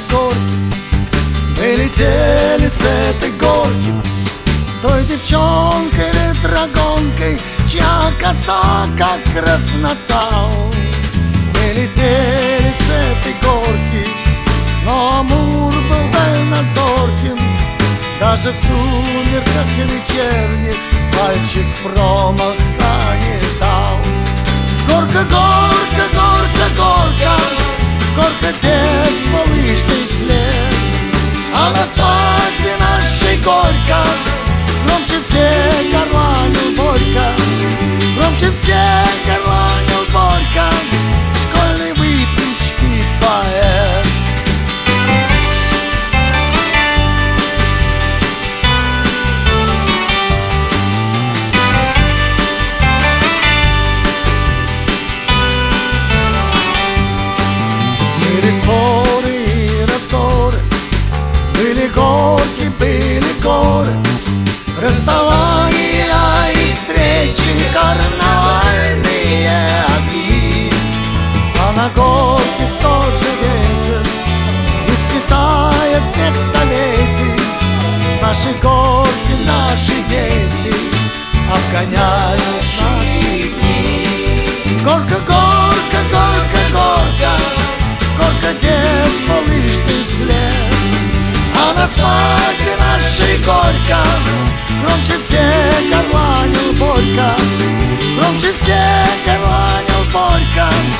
этой горки, мы летели с этой горки, с той девчонкой ветрогонкой, чья коса как краснотал. Мы летели с этой горки, но Амур был дальнозорким, даже в сумерках вечерних пальчик промаха не дал. Горка, горка, горка, горка, горка детства, лыжный след, а на свадьбе нашей горько громче всех горланил Борька, громче всех горланил Борька, школьной выпечки поэт. Были споры и раздоры, были горки, были горы, расставания и встречи, карнавальные огни. А на горке тот же ветер, из Китая снег столетий, с нашей горки наши дети обгоняют наши дни. Горка, горка, горка, горка, горка детства, лыжный след, а на свадьбе нашей горько громче всех горланил Борька, громче всех горланил Борька,